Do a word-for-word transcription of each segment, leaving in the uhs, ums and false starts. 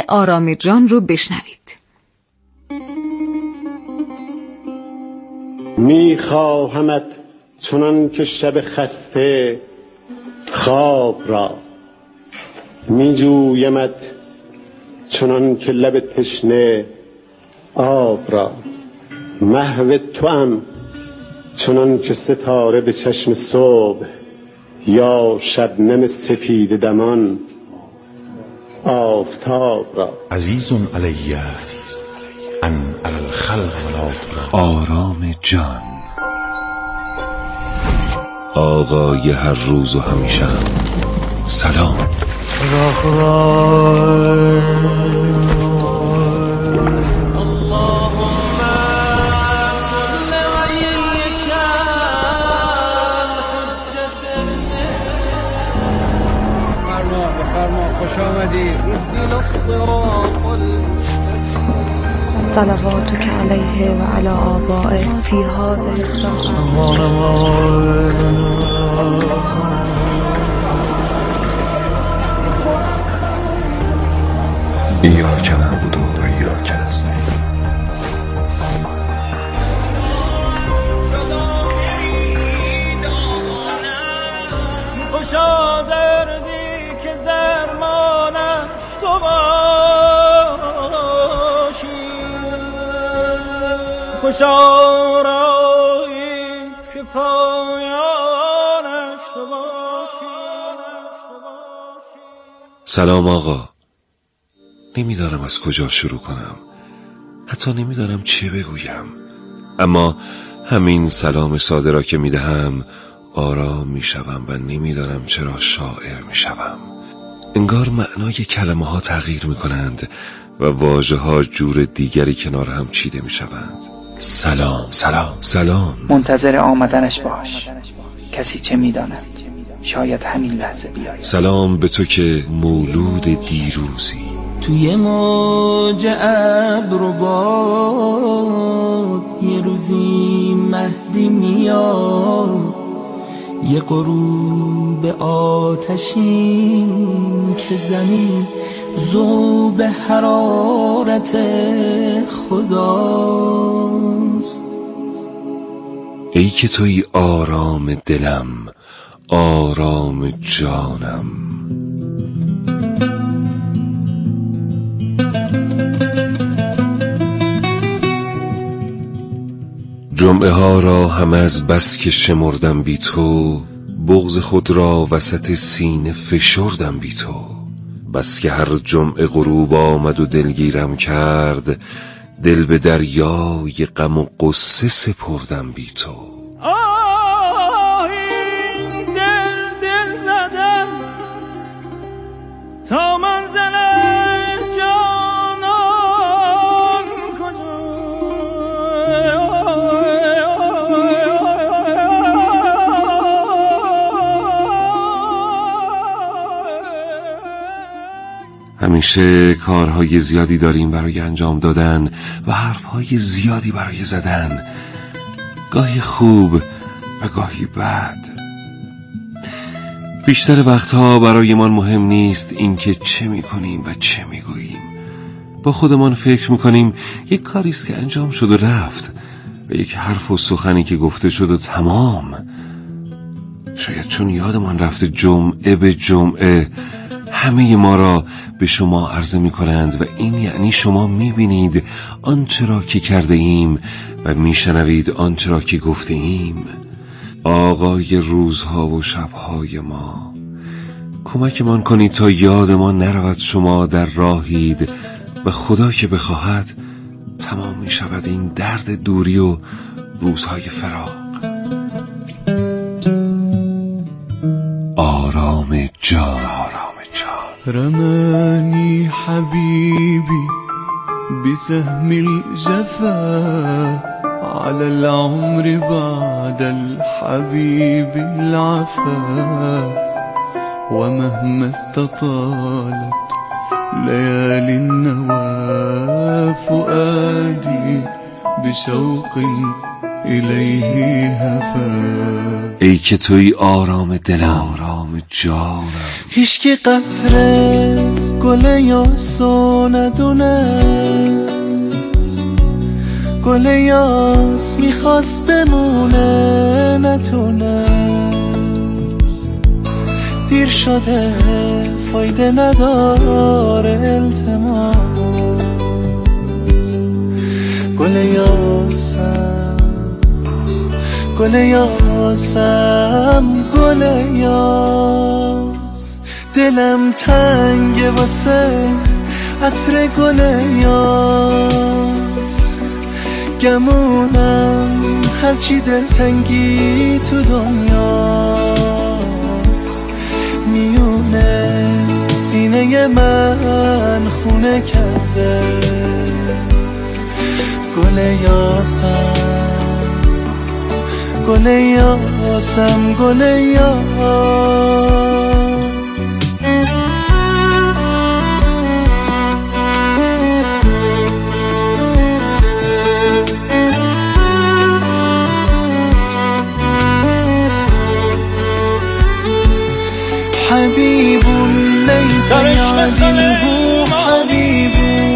آرام جان رو بشنوید. میخواهمت چنان که شب خسته خواب را، میجویمت چنان که لب تشنه آب را. محو توام چنان که ستاره به چشم صبح، یا شبنم سپید دمان آفتاب را. عزیز علی ان علی الخلق ولا ترا. آرام جان، آقای هر روز و همیشه. سلام. صلواتك علیه و علی آبائه فی هذه الساعة. ایاک نعبد و ایاک نستعین. خوشا دردی که درمانش تو باشی، خوشا رایی که پایانش تو باشی. سلام آقا. نمیدانم از کجا شروع کنم، حتی نمیدانم چه بگویم، اما همین سلام ساده را که میدهم آرام میشوم و نمیدانم چرا شاعر میشوم. انگار معنای کلمه ها تغییر میکنند و واژه ها جور دیگری کنار هم چیده میشوند. سلام سلام سلام. منتظر آمدنش باش، کسی چه میداند، شاید همین لحظه بیاید. سلام به تو که مولود دیروزی. توی موج ابر و باد یه روزی مهدی میاد، یه غروب آتشین که زمین ذوب حرارت خداست. ای که توی آرام دلم، آرام جانم. جمعه ها را هم از بس که شمردم بی تو، بغض خود را وسط سینه فشردم بی تو. بس که هر جمعه غروب آمد و دلگیرم کرد، دل به دریای غم و غصه سپردم بی تو. آهی دل دل زدم تا منزل جانان کجا. همیشه کارهای زیادی داریم برای انجام دادن و حرفهای زیادی برای زدن، گاهی خوب و گاهی بد. بیشتر وقتها برایمان مهم نیست اینکه چه میکنیم و چه میگوییم. با خودمان فکر میکنیم یک کاریست که انجام شد و رفت، و یک حرف و سخنی که گفته شد و تمام. شاید چون یادمان رفته جمعه به جمعه همه ما را به شما عرضه می کنند و این یعنی شما می بینید آنچه را که کرده ایم و می شنوید آنچه را که گفته ایم. آقای روزها و شبهای ما، کمکمان کنید تا یادمان نرود شما در راهید و خدا که بخواهد تمام می شود این درد دوری و روزهای فراق. آرام جان. رماني حبيبي بسهم الجفا على العمر بعد الحبيب العفا، ومهما استطالت ليالي النوى فؤادي بشوق الیه هفا. ای که توی آرام دلم، آرام جانم. هیچ که قطره گل یاس و ندونست، گل یاس میخواست بمونه نتونست، دیر شده فایده نداره التماس، گل یاسم گل یاسم گل یاس، دلم تنگه واسه عطر گل یاس، گمونم هرچی دلتنگی تو دنیاست، میونه سینه من خونه کرده گل یاسم گل یاسم گل یاس. حبيب ليس يعدله حبيب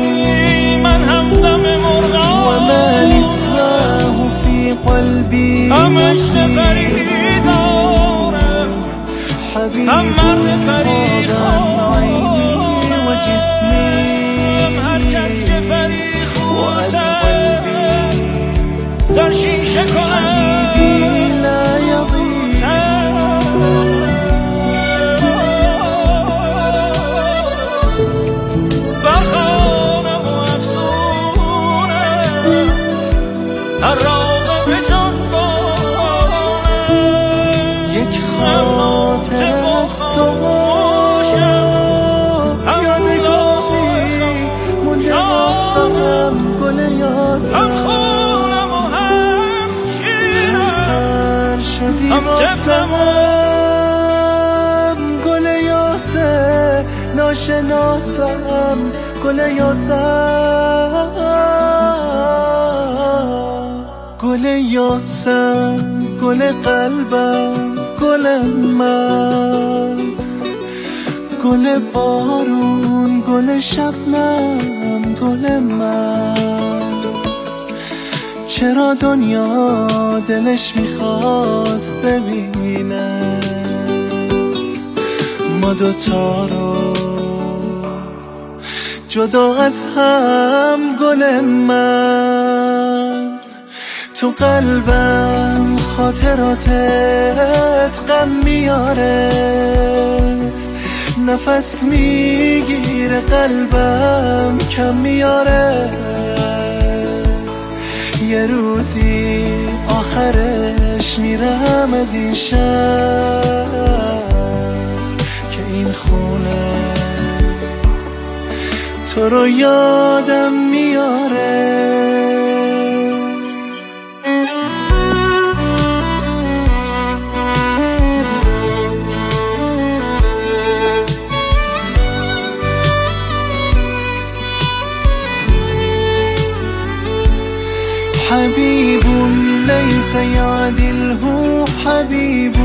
وما لسواه في قلبي نصيب، حبيب غاب عن عيني وجسمي وعن قلبي، حبيبي لا يضيع واسم گل یاسه ناشناسم گل یاسم گل یاسم گل قلبم گل من، گل بارون گل شبنم گل من، چرا دنیا دلش میخواست ببینه ما دوتا رو جدا از هم، گل من تو قلبم خاطراتت غم میاره، نفس میگیره قلبم کم میاره، یه روزی آخرش میرم از این شهر که این خونه تو رو یادم میاره. حبيب ليس يعدله حبيب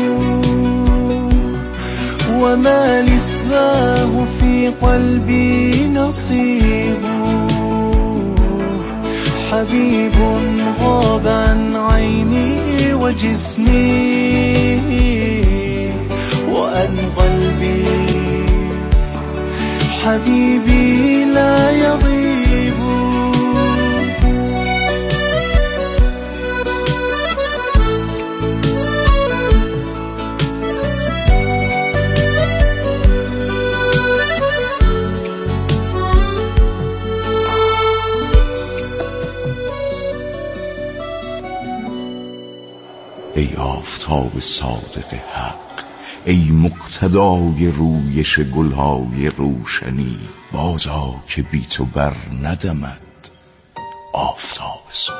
وما لسواه في قلبي نصيب، حبيب غاب عن عيني وجسمي وعن قلبي، حبيبي لا يغيب ای آفتاب صادق حق، ای مقتدای رویش گلهای روشنی، بازا که بی تو بر ندمد آفتاب صبح.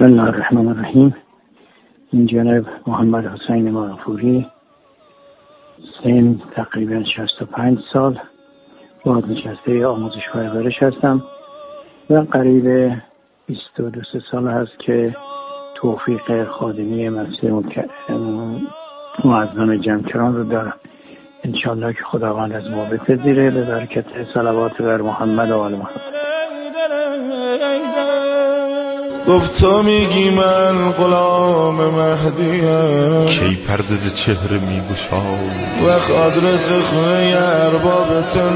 الله الرحمن الرحیم. این جناب محمد حسین مغفوری، سن تقریبا شصت و پنج سال، بازنشسته آموزش و پرورش هستم و قریب بیست و دو سال هست که توفیق خادمی مسجد معظم جمکران رو دارم. انشالله که خداوند از ما بپذیره به برکت صلوات بر محمد و آل محمد. گفت میگی من غلام مهدیم، کی پردز چهره میگشای وقت آدرس خونه ارباب تو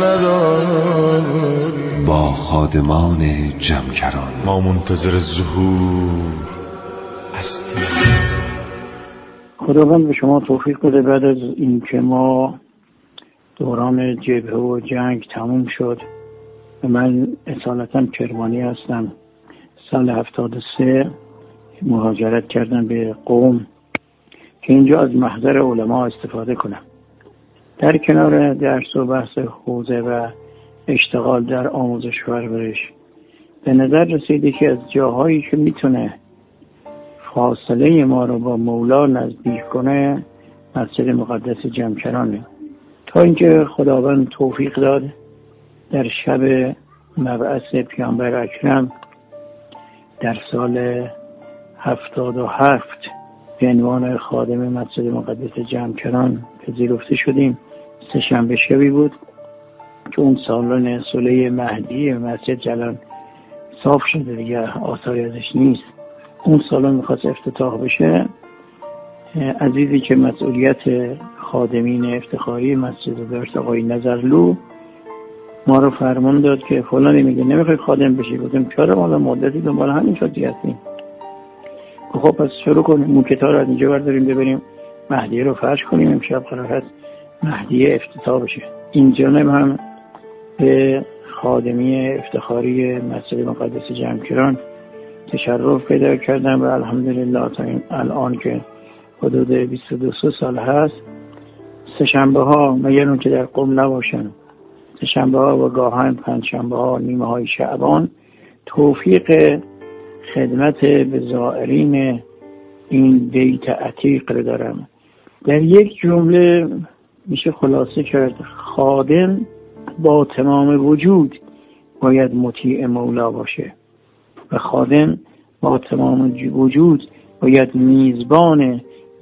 نداری. با خادمان جمکران ما منتظر ظهور هستیم. خداوند به شما توفیق بده بعد از اینکه ما دوران جبهه و جنگ تموم شد و من اصالتا کرمانی هستم، سال هفتاد و سه مهاجرت کردم به قم که اینجا از محضر علما استفاده کنم. در کنار درس و بحث حوزه و اشتغال در آموزش و پرورش به نظر رسیده که از جاهایی که میتونه فاصله ما رو با مولا نزدیک کنه مسجد مقدس جمکرانه. تا اینکه خداوند توفیق داد در شب مبعث پیامبر اکرم در سال هفتاد و هفت به عنوان خادم مسجد مقدس جمکران پذیرفته شدیم. سه شنبه شبی بود که اون سالن صلح مهدی مسجد جلال صاف شده دیگه، آثاری ازش نیست. اون سالن میخواست افتتاح بشه. عزیزی که مسئولیت خادمین افتخاری مسجد داشت، آقای نظرلو، ما رو فرمان داد که فلانی میگه نمیخوای خادم بشی. گفتم چرا؟ ما مدتی دنبال همین شدی هستیم. خب پس شروع کنیم، موکتا رو از اینجا برداریم ببریم مهدیه رو فرش کنیم. امشب قرار هست مهدیه افتتاح بشه. این جانب هم به خادمی افتخاری مسجد مقدس جمکران تشرف پیدا کردم و الحمدلله تا این الان که حدود بیست و دو سال هست، سه شنبه ها مگر اون که در قم نباشن، سه شنبه ها و گاهن پنج شنبه ها نیمه های شعبان توفیق خدمت به زائرین این بیت عتیق رو دارم. در یک جمله میشه خلاصه کرد خادم با تمام وجود باید مطیع مولا باشه و خادم با تمام وجود باید میزبان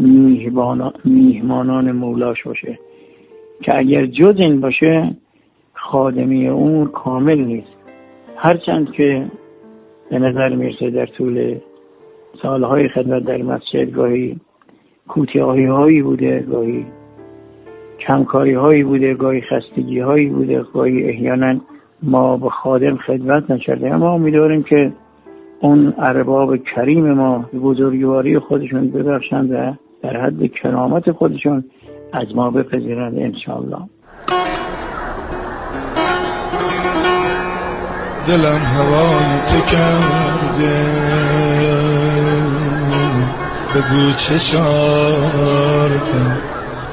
میهمانان مولاش باشه که اگر جز این باشه خادمی اون کامل نیست. هرچند که به نظر میرسه در طول سالهای خدمت در مسجد گاهی کوتاهی هایی بوده، گاهی کمکاری هایی بوده، گاهی خستگی هایی بوده، گاهی احیانا ما به خادم خدمت نکرده. اما امیدواریم که اون ارباب کریم ما بزرگواری خودشون ببخشند و در حد کرامت خودشون از ما بپذیرند انشاءالله. دلم هوای تو کرده بگو چه شار کن.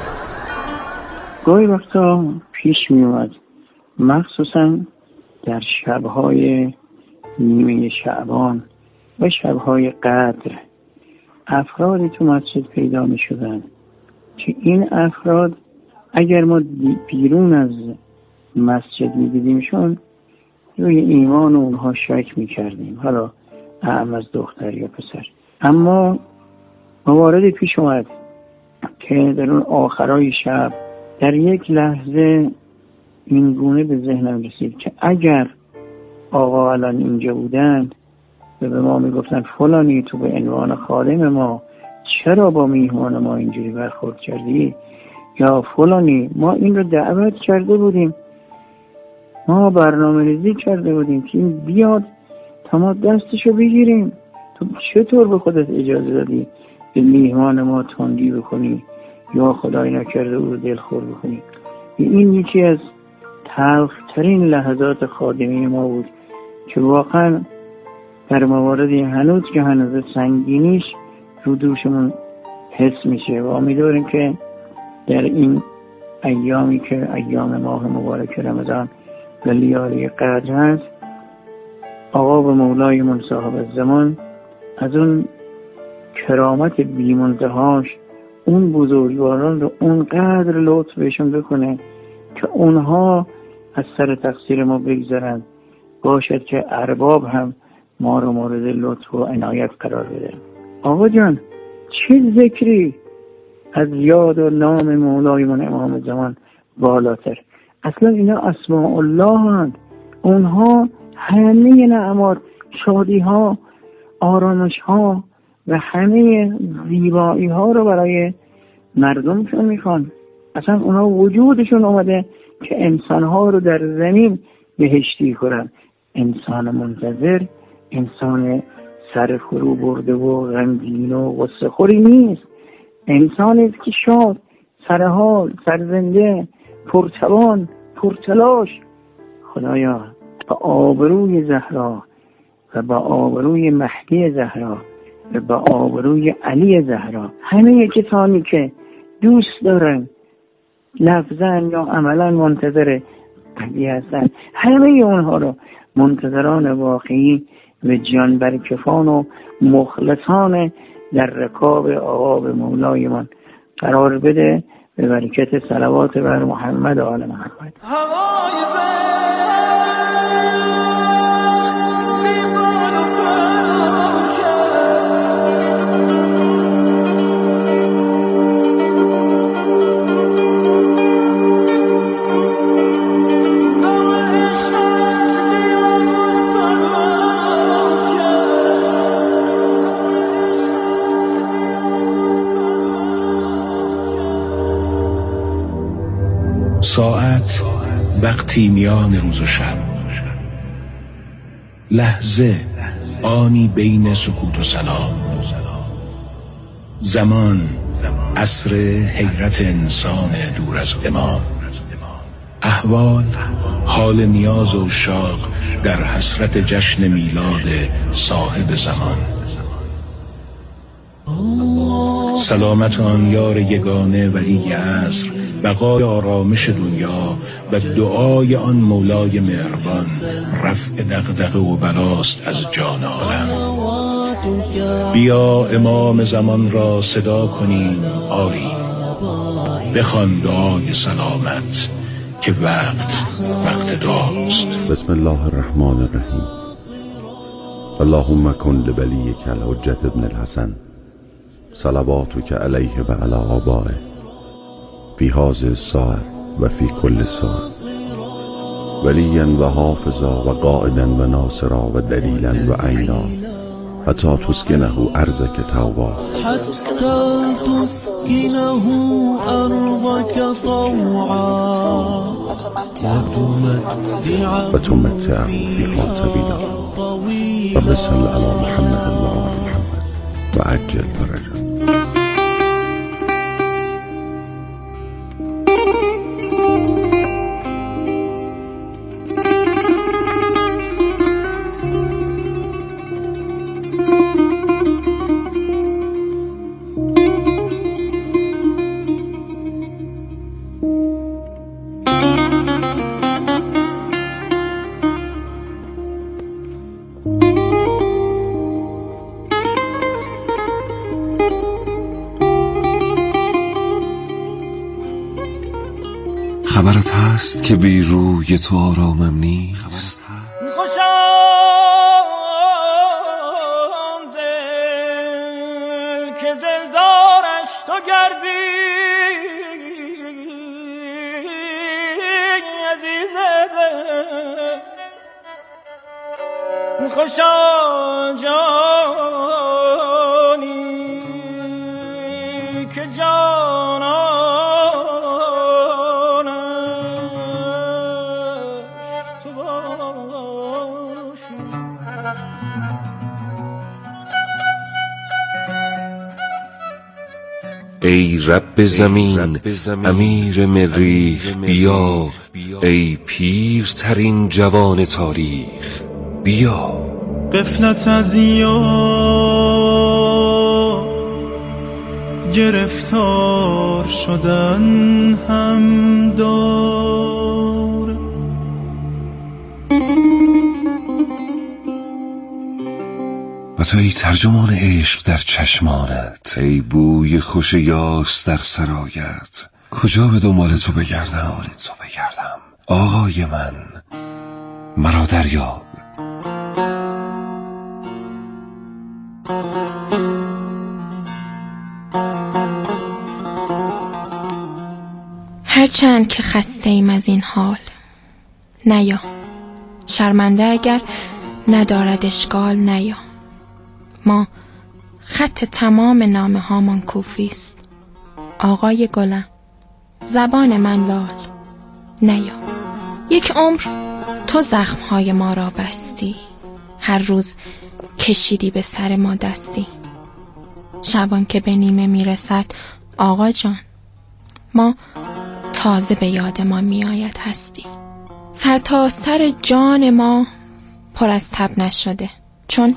گاهی وقتا پیش می اومد مخصوصا در شبهای نیمه شعبان و شبهای قدر افرادی تو مسجد پیدا می شدن که این افراد اگر ما بیرون از مسجد می دیدیمشون روی ایمان اونها شک می کردیم، حالا اعم از دختر یا پسر. اما مواردی پیش اومد که در اون آخرای شب در یک لحظه این گونه به ذهنم رسید که اگر آقا الان اینجا بودن و به ما میگفتن فلانی تو به عنوان خادم ما چرا با میهمان ما اینجوری برخورد کردی، یا فلانی ما این رو دعوت کرده بودیم، ما برنامه ریزی کرده بودیم که این بیاد تا ما دستشو بگیریم، تو چطور به خودت اجازه دادی به میهمان ما تندی بکنی یا خدای نکرده او رو دلخور بکنی. این یکی از تلخترین لحظات خادمی ما بود که واقعا در مواردی هنوز که هنوز سنگینیش رو دوشمون حس میشه و امیدواریم که در این ایامی که ایام ماه مبارک رمضان و لیالی قدر هست، آقا و مولایمون صاحب الزمان از اون کرامت بی‌منتهاش اون بزرگواران رو اونقدر لطف بهشون بکنه که اونها از سر تقصیر ما بگذارن، باشد که ارباب هم ما رو مورد لطف و عنایت قرار بده. آقا جان، چه ذکری از یاد و نام مولایمون امام زمان بالاتر؟ اصلا اینا اسماء الله هست. اونها همه نعمات، شادی ها، آرامش ها و همه زیبایی ها رو برای مردمشون میخوان. اصلا اونها وجودشون اومده که انسان ها رو در زمین بهشتی کنن. انسان منتظر، انسان سر فرو برده و غمگین و غصه خوری نیست. انسانی است که شاد، سرحال، سرزنده، پرتوان، پرتلاش. خدایا با آبروی زهرا و با آبروی مهدی زهرا و با آبروی علی زهرا همه کسانی که دوست دارن لفظاً یا عملاً منتظر علی هستن، همه اونها رو منتظران واقعی و جان برکفان و مخلصان در رکاب آقا به مولای من قرار بده به برکت صلوات بر محمد و آل محمد. ساعت وقتی میان روز و شب، لحظه آنی بین سکوت و سلام، زمان عصر حیرت انسان دور از امام، احوال حال نیاز و شاق در حسرت جشن میلاد صاحب زمان. سلامت آن یار یگانه ولی عصر، بقای آرامش دنیا و دعای آن مولای مهربان، رفع دغدغه و بلاست از جان عالم. بیا امام زمان را صدا کنیم آری، بخوان دعای سلامت که وقت وقت دعاست. بسم الله الرحمن الرحیم. اللهم کن لولیک الحجة ابن الحسن صلواتک علیه و علی آبائه فی هذه الساعة و فی کل ساعة، ولیا و حافظا و قائدا و ناصرا و دلیلا و عینا، حتی تسکنه ارضک طوعا، حتی تسکنه ارضک طوعا و تمتعه فیها طویلا، و بصل علی محمد و آل محمد و عجل فرجا. خبرت هست که بی روی تو آرامم نیست. خوشم دل که دلدارش تو گردی عزیز دل، خوشم جانی که جانا ای رب زمین امیر مریخ بیا، ای پیرترین جوان تاریخ بیا. غفلت از یار گرفتار شدن هم دار، و تو ای ترجمان عشق در چشمانت، ای بوی خوش یاس در سرایت. کجا به دنبال تو بگردم تو بگردم آقای من، مرا دریاب. هرچند که خسته ایم از این حال، نیا شرمنده اگر ندارد اشکال، نیا. ما خط تمام نامه هامان کوفی است، آقای گلم زبان من لال، نیا. یک عمر تو زخمهای ما را بستی، هر روز کشیدی به سر ما دستی. شبان که به نیمه میرسد آقا جان، ما تازه به یاد ما می آید هستی. سر تا سر جان ما پر از تب نشده، چون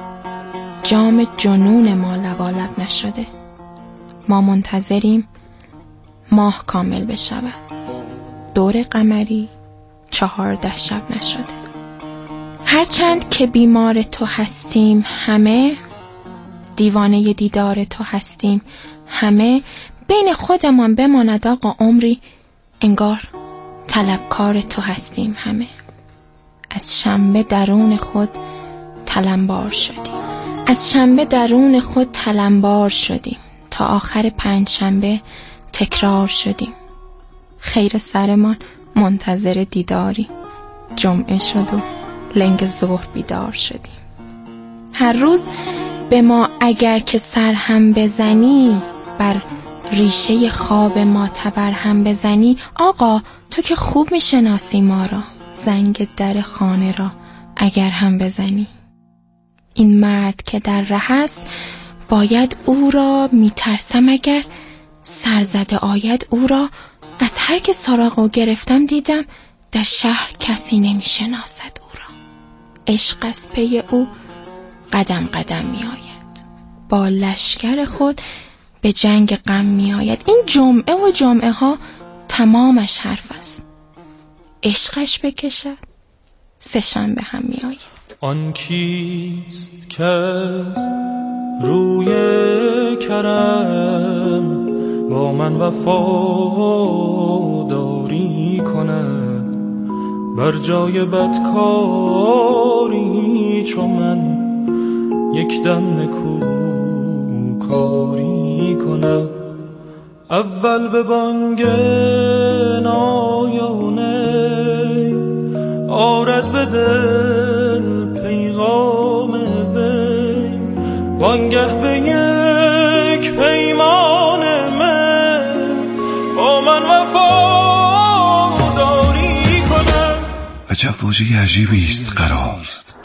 جام جنون ما لبالب نشده. ما منتظریم ماه کامل بشود، دور قمری چهارده شب نشده. هرچند که بیمار تو هستیم همه، دیوانه دیدار تو هستیم همه. بین خودمان بماند آقا عمری، انگار طلبکار تو هستیم همه. از شنبه درون خود تلمبار شدیم، از شنبه درون خود تلمبار شدیم، تا آخر پنج شنبه تکرار شدیم. خیر سرمان منتظر دیداری، جمعه شد و لنگ ظهر بیدار شدیم. هر روز به ما اگر که سر هم بزنی، بر ریشه خواب ما تبر هم بزنی. آقا تو که خوب میشناسی ما را، زنگ در خانه را اگر هم بزنی. این مرد که در ره است، باید او را میترسم اگر سرزده آید او را. از هر که سراغ او گرفتم دیدم، در شهر کسی نمیشناسد او را. عشق از پی او قدم قدم می آید، با لشکر خود به جنگ غم می آید. این جمعه و جمعه ها تمامش حرف است، عشقش بکشد سه شنبه هم می آید. آن کیست که از روی کرم با من وفاداری کند، بر جای بدکاری چون من یک دم نکو کاری کند. اول به بانگ نایانه آرد به دل پیغام وی، وانگه به یک پیمان من با من وفاداری کند. عجب واژه عجیبی است قرار.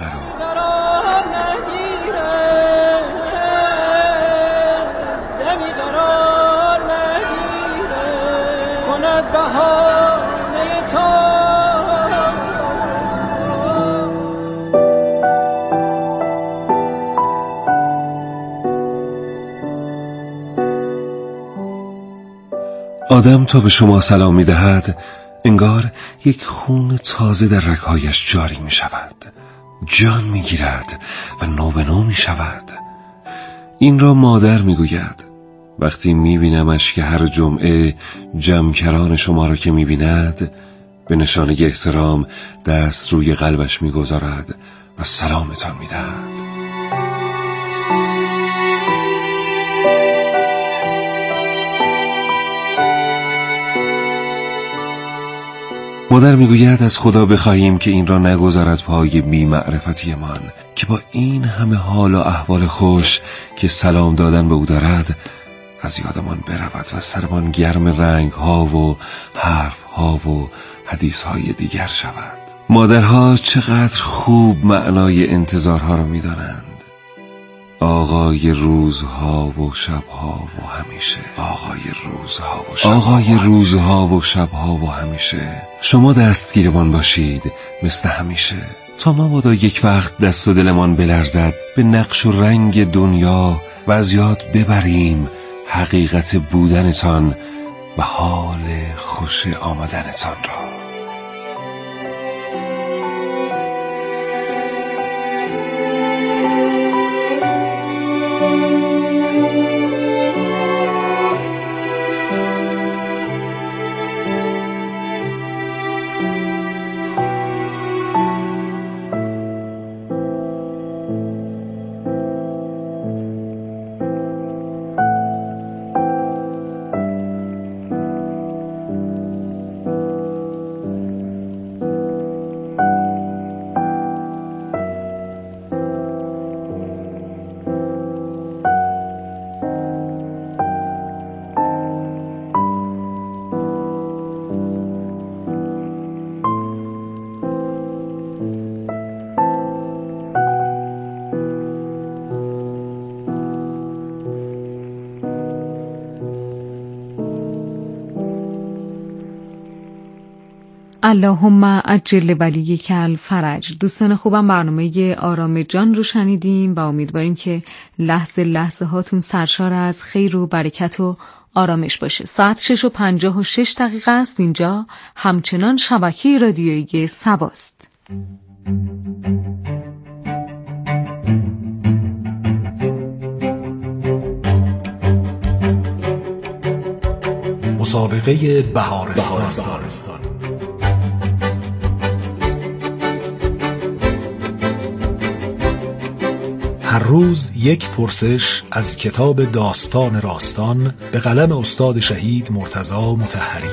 آدم تا به شما سلام می دهد، انگار یک خون تازه در رگ‌هایش جاری می شود، جان می گیرد و نو به نو می شود. این را مادر می گوید. وقتی می بینمش که هر جمعه جمکران شما را که می بیند، به نشانه احترام دست روی قلبش می گذارد و سلامتان می دهد. مادر میگوید از خدا بخواهیم که این را نگذارد پای بی معرفتی من، که با این همه حال و احوال خوش که سلام دادن به او دارد از یادمان برود و سرمان گرم رنگ ها و حرف ها و حدیث های دیگر شود. مادرها چقدر خوب معنای انتظارها را می دانند. آقای روزها و شبها و همیشه، آقای روزها و شبها آقای روزها و شبها و همیشه. شما دستگیرمان باشید مثل همیشه، تا مبادا یک وقت دست و دلمان بلرزد به نقش و رنگ دنیا و از یاد ببریم حقیقت بودنتان و حال خوش آمدنتان را. اللهم عجل ولیک الفرج. دوستان خوبم، برنامه آرام جان رو شنیدیم و امیدواریم که لحظه لحظه هاتون سرشار از خیر و برکت و آرامش باشه. ساعت شش و پنجاه و شش دقیقه است. اینجا همچنان شبکه رادیویی صباست. مسابقه بهارستان. هر روز یک پرسش از کتاب داستان راستان به قلم استاد شهید مرتضی مطهری.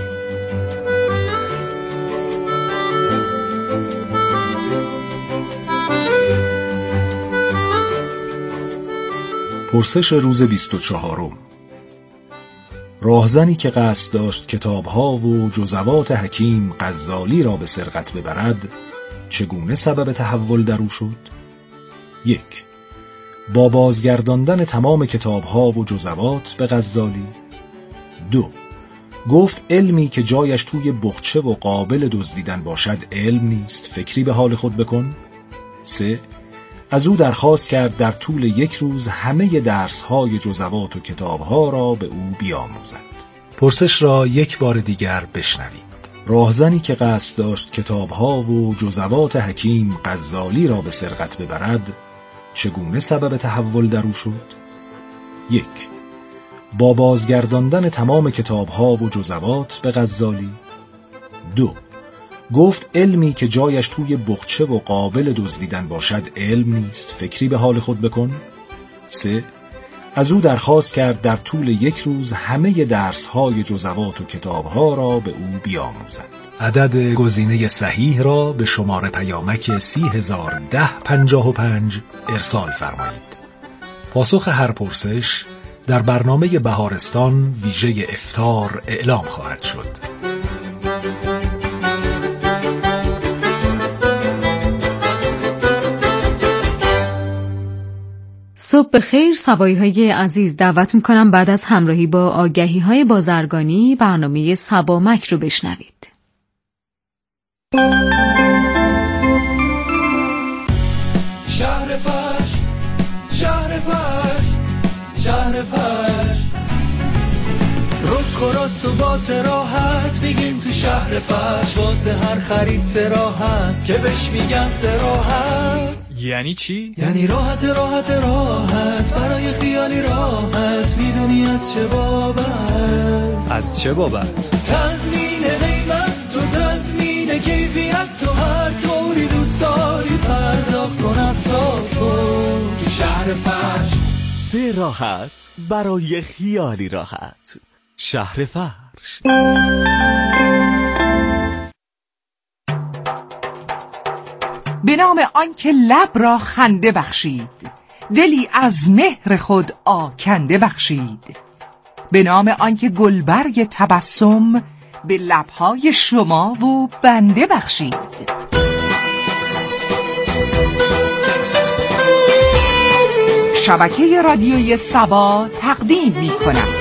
پرسش روز بیست و چهارم. راهزنی که قصد داشت کتابها و جزوات حکیم غزالی را به سرقت ببرد چگونه سبب تحول در او شد؟ یک، با بازگرداندن تمام کتابها و جزوات به غزالی. دو، گفت علمی که جایش توی بخچه و قابل دزدیدن باشد علم نیست، فکری به حال خود بکن. سه، از او درخواست کرد در طول یک روز همه درس‌های جزوات و کتابها را به او بیاموزد. پرسش را یک بار دیگر بشنوید. راهزنی که قصد داشت کتابها و جزوات حکیم غزالی را به سرقت ببرد چگونه سبب تحول در او شد؟ یک، با بازگرداندن تمام کتابها و جزوات به غزالی. دو، گفت علمی که جایش توی بخچه و قابل دزدیدن باشد علم نیست، فکری به حال خود بکن. سه، از او درخواست کرد در طول یک روز همه درس‌های جزوات و کتابها را به او بیاموزد. عدد گزینه صحیح را به شماره پیامک سی هزار ده پنجاه و پنج ارسال فرمایید. پاسخ هر پرسش در برنامه بهارستان ویژه افطار اعلام خواهد شد. صبح بخیر سبایی های عزیز، دعوت میکنم بعد از همراهی با آگهی های بازرگانی برنامه سبامک رو بشنوید. شهر فش، شهر فش، شهر فش، رک و راست و باز راحت بگیم تو شهر فش، واسه هر خرید سراح هست که بهش میگن سراحت. یعنی چی؟ یعنی راحت راحت راحت برای خیالی راحت، میدونی از چه بابت؟ از چه بابت؟ تضمین قیمت تو تضمین کیفیت تو، هر طوری دوست داری پرداخت کن افسار کن تو شهر فرش. سه راحت برای خیالی راحت، شهر فرش. به نام آنکه لب را خنده بخشید، دلی از مهر خود آکنده بخشید. به نام آنکه گلبرگ تبسم به لبهای شما و بنده بخشید. شبکه رادیویی صبا تقدیم می کند